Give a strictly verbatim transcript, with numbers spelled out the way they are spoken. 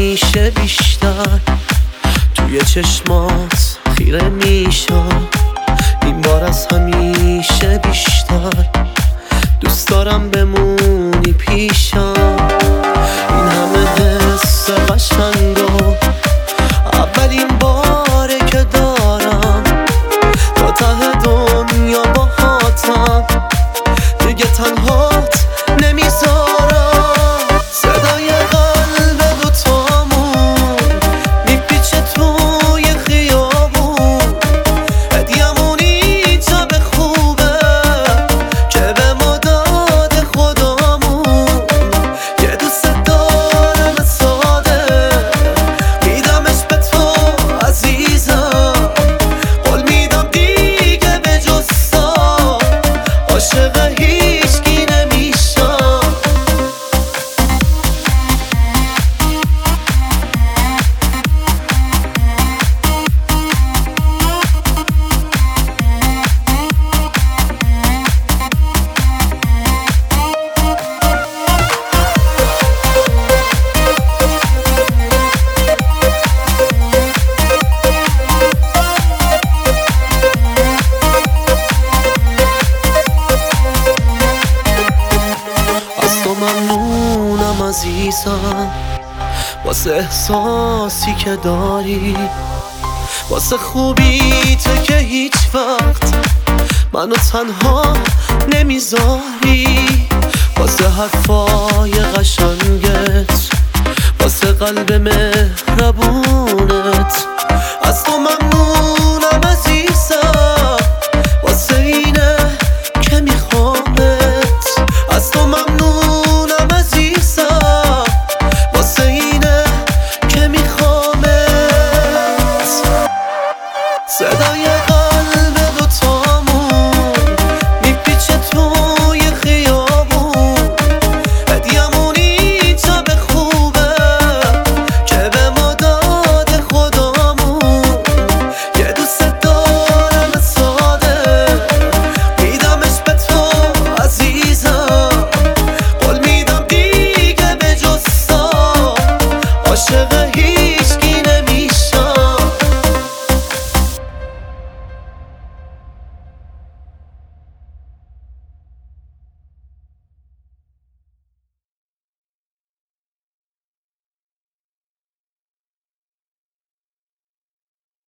همیشه بیشتر توی چشمات خیره میشم، این بار از همیشه بیشتر دوست دارم بمونی پیشم. این همه حس قشنگو اولین باره که دارم، تا ته دنیا باهاتم دیگه تنهات نمیذارم. صدای قلب دوتامون میپیچه توی خیابون، هدیه‌مونی تا به خوبه که به ما داده خدامون. یه دوست دارم ساده میدمش به تو عزیزم، قول میدم دیگه به جز تو عاشق هیچکی نمیشم. از تو ممنونم عزیزم، واسه احساسی که داری، واسه خوبی تو که هیچ وقت منو تنها نمیذاری، واسه حرفای قشنگت، واسه قلب مهربونت. از تو ممنونم عزیزم، واسه اینه که میخوامت. از تو ممنونم عزیزم، واسه اینه که میخوامت. صدای قلب دوتامون میپیچه توی خیابون، هدیه‌مونی تا به خوبه که به ما داده خدامون. یه دوست دارم ساده میدمش به تو عزیزم، قول میدم دیگه به جز تو عاشق هیچکی